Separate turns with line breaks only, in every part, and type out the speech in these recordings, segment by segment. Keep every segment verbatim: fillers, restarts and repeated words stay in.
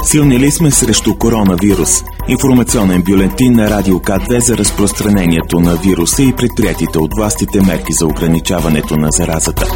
Силни ли сме срещу коронавирус? Информационен бюлетин на Радио К две за разпространението на вируса и предприятите от властите мерки за ограничаването на заразата.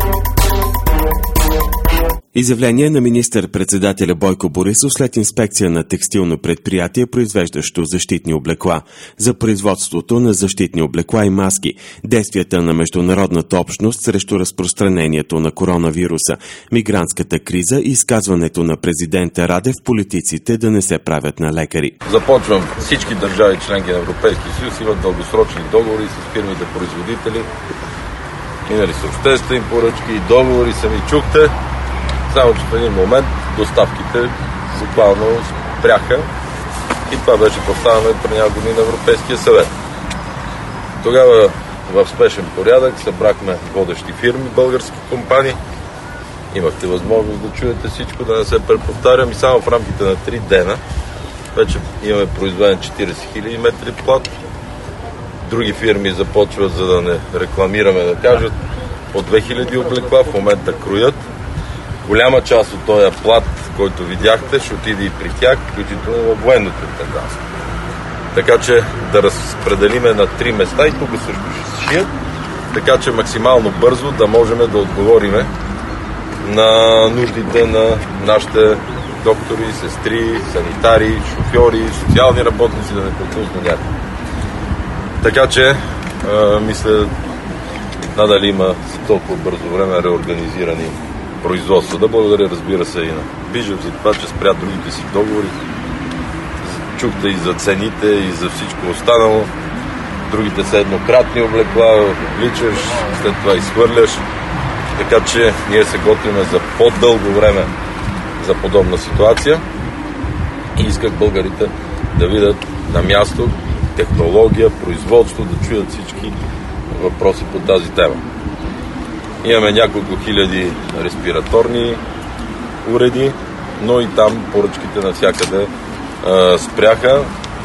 Изявление на министър-председателя Бойко Борисов след инспекция на текстилно предприятие, произвеждащо защитни облекла. За производството на защитни облекла и маски, действията на международната общност срещу разпространението на коронавируса, мигрантската криза и изказването на президента Радев политиците да не се правят на лекари.
Започвам. Всички държави, членки на Европейския съюз, имат дългосрочни договори с фирмите производители. Минали са обществени поръчки и договори, сами чухте. Само че в един момент доставките буквално спряха и това беше поставено при няколко дни на Европейския съвет. Тогава в спешен порядък събрахме водещи фирми, български компании. Имахте възможност да чуете всичко, да не се преповтарям, и само в рамките на три дена вече имаме произведен четирийсет хиляди метри плат. Други фирми започват, за да не рекламираме, да кажат, по две хиляди облекла, в момента кроят. Голяма част от този плат, който видяхте, ще отиде и при тях, включително във военното интендантство. Така че да разпределиме на три места и тук също ще се шият, така че максимално бързо да можем да отговорим на нуждите на нашите доктори, сестри, санитари, шофьори, социални работници, да не пропусна някакви. Така че, а, мисля, надали има за толкова бързо време реорганизирани производство. Да благодаря, разбира се, и на Бижев за това, че спря другите си договори. Чухте и за цените, и за всичко останало. Другите са еднократни облекла, обличаш, след това изхвърляш. Така че ние се готвим за по-дълго време за подобна ситуация. И исках българите да видят на място технология, производство, да чуят всички въпроси по тази тема. Имаме няколко хиляди респираторни уреди, но и там поръчките навсякъде а, спряха.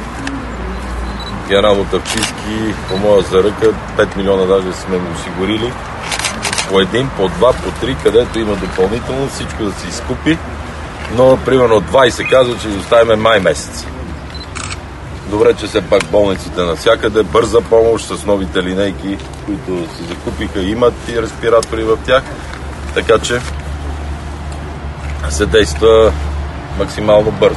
Генерално Тавчийски, по моя заръка, пет милиона даже сме му осигурили. По един, по два, по три, където има допълнително всичко да се изкупи. Но, примерно, двайсет казва, че оставяме май месец. Добре, че все пак болниците навсякъде, бърза помощ с новите линейки, които се закупиха, имат и респиратори в тях, така че се действа максимално бързо.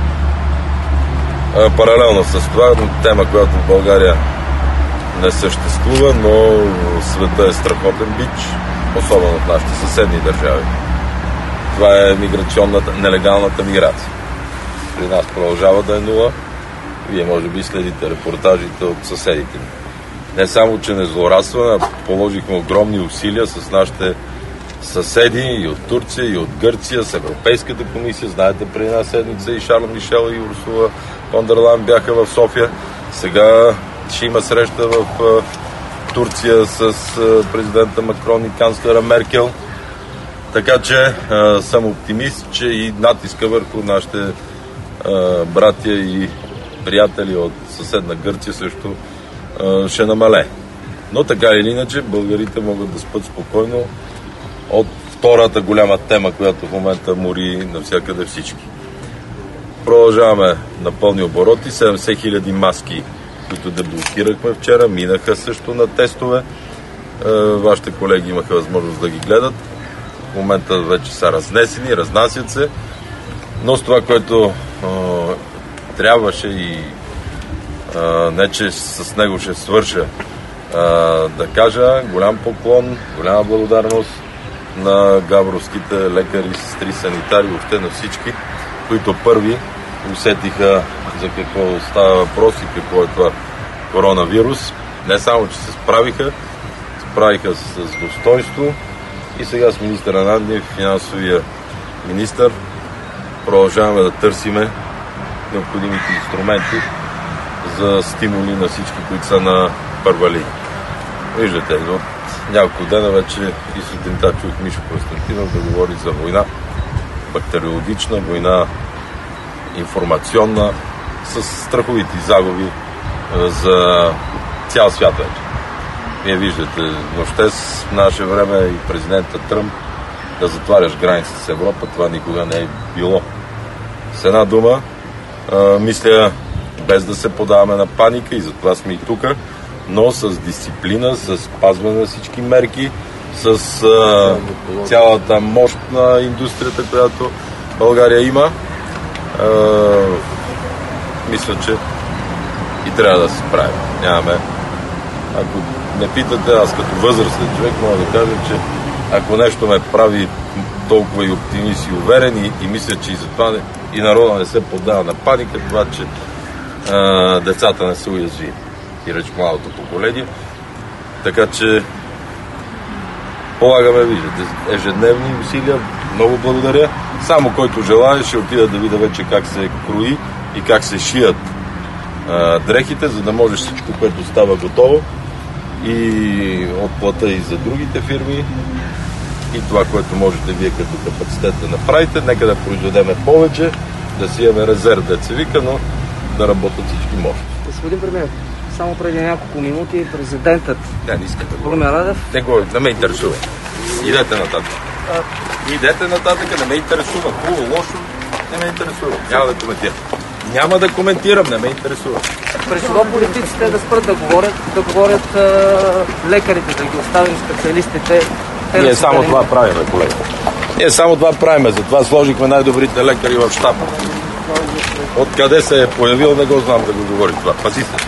Паралелно с това, тема, която в България не съществува, но света е страхотен бич, особено в нашите съседни държави. Това е миграционната, нелегалната миграция. При нас продължава да е нула. Вие може би следите репортажите от съседите ни. Не само, че не злорадстваме, а положихме огромни усилия с нашите съседи и от Турция, и от Гърция, с Европейската комисия. Знаете, преди една седмица и Шарл Мишел и Урсула фон дер Лайен бяха в София. Сега ще има среща в Турция с президента Макрон и канцлера Меркел. Така че съм оптимист, че и натиска върху нашите братя и приятели от съседна Гърция също а, ще намале. Но така или иначе българите могат да спят спокойно от втората голяма тема, която в момента мори навсякъде всички. Продължаваме на пълни обороти. седемдесет хиляди маски, които деблокирахме вчера, минаха също на тестове. А, вашите колеги имаха възможност да ги гледат. В момента вече са разнесени, разнасят се. Но с това, което а, трябваше и а, не, че с него ще свърша, а, да кажа голям поклон, голяма благодарност на габровските лекари, сестри, санитари, въобще на всички, които първи усетиха за какво става въпрос и какво е това коронавирус. Не само, че се справиха, справиха с достоинство и сега с министър Ананиев, финансовия министър, продължаваме да търсиме необходимите инструменти за стимули на всички, които са на първа линия. Виждате, от няколко дена вече и сутринта чух Мишо Константинов да говори за война, бактериологична война, информационна, с страховити загуби за цял свят вече. Вие виждате, въобще с наше време и президента Тръмп да затваряш границите с Европа, това никога не е било. С една дума, а, мисля, без да се подаваме на паника, и затова сме и тук, но с дисциплина, с спазване на всички мерки, с а, цялата мощ на индустрията, която България има. А, мисля, че и трябва да се справим. Нямаме. Ако не питате, аз като възрастен човек мога да кажа, че ако нещо ме прави толкова и оптимист и уверен, и, и мисля, че и затова не, и народа не се поддава на паника, това, че а, децата не са уязвими, и реч младото поколение. Така че полагаме, виждате, ежедневни усилия. Много благодаря. Само който желая, ще отида да видя вече как се крои и как се шият а, дрехите, за да може всичко, което става готово, и от плата и за другите фирми, и това, което можете вие като капацитет да направите. Нека да произведеме повече, да си имаме резерв, да се вика, но да работят всички мощи.
Господин премиер, само преди няколко минути президентът
Не, не искам да
Румен Радев...
Не го, не ме интересува. Идете нататък. А... Идете нататък, не ме интересува. Хубаво, лошо, не ме интересува. Няма да коментирам. Няма да коментирам, не ме интересува.
Призова политиците да спрат да говорят, да говорят а, лекарите, да ги оставим специалистите.
Ние да само това правим, колеги. Ние само това правим, затова сложихме най-добрите лекари в щаба. Откъде се е появил, не го знам да го говори това. Пази се.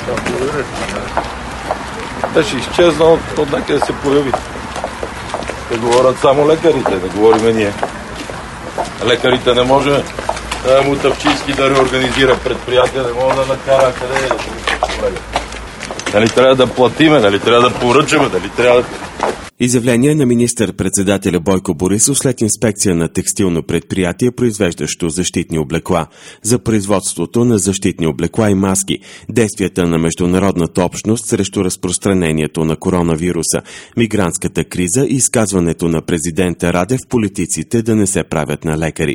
Беше изчезнал, от някъде се появи. Да говорят само лекарите, да говориме ние. Лекарите не може Мутафчийски да реорганизира предприятия, не може да накара къде е да се. Дали трябва да платиме, дали трябва да поръчаме, дали трябва да...
Изявление на министър-председателя Бойко Борисов след инспекция на текстилно предприятие, произвеждащо защитни облекла. За производството на защитни облекла и маски, действията на международната общност срещу разпространението на коронавируса, мигрантската криза и изказването на президента Радев политиците да не се правят на лекари.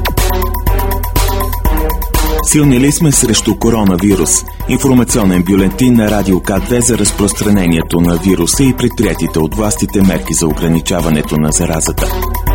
Силни ли сме срещу коронавирус? Информационен бюлетин на Радио К две за разпространението на вируса и предприятите от властите мерки за ограничаването на заразата.